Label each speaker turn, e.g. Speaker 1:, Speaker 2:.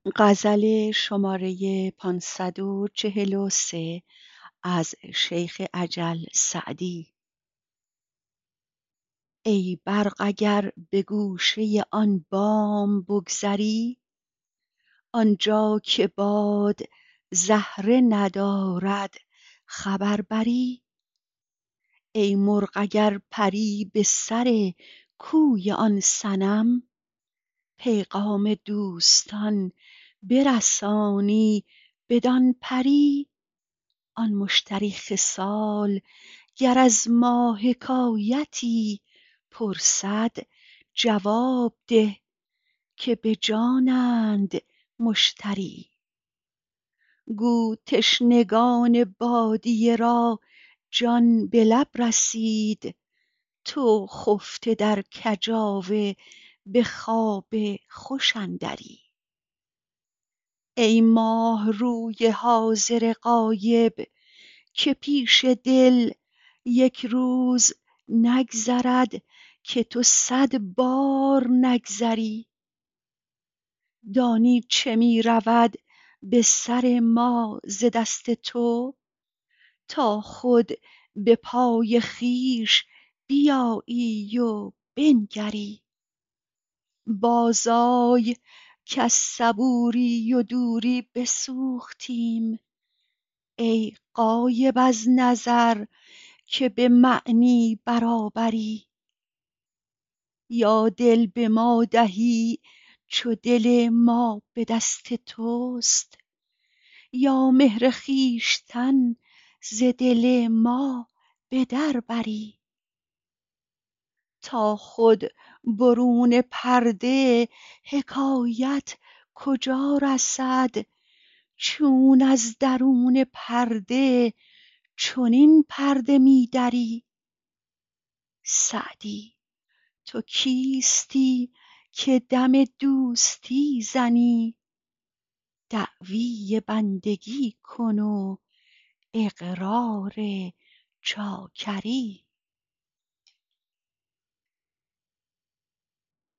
Speaker 1: از شیخ عجل سعدی. ای برق اگر به گوشه آن بام بگذری، آنجا که باد زهره ندارد خبر بری. ای مرغ اگر پری به سر کوی آن صنم، پیغام دوستان برسانی بدان پری. آن مشتری خصال گر از ما حکایتی پرسد، جواب ده که به جانند مشتری. گو تشنگان بادیه را جان به لب رسید، تو خفته در کجاوه به خواب خوش اندری. ای ماه روی حاضر غایب که پیش دل یک روز نگذرد که تو 100 بار نگذری. دانی چه می رود به سر ما ز دست تو، تا خود به پای خویش بیایی و بنگری. باز آی کز صبوری و دوری بسوختیم، ای غایب از نظر که به معنی برابری. یا دل به ما دهی چو دل ما به دست توست، یا مهر خویشتن ز دل ما به در بری. تا خود برون پرده حکایت کجا رسد، چون از درون پرده چنین پرده می دری. سعدی تو کیستی که دم دوستی زنی، دعوی بندگی کن و اقرار چاکری.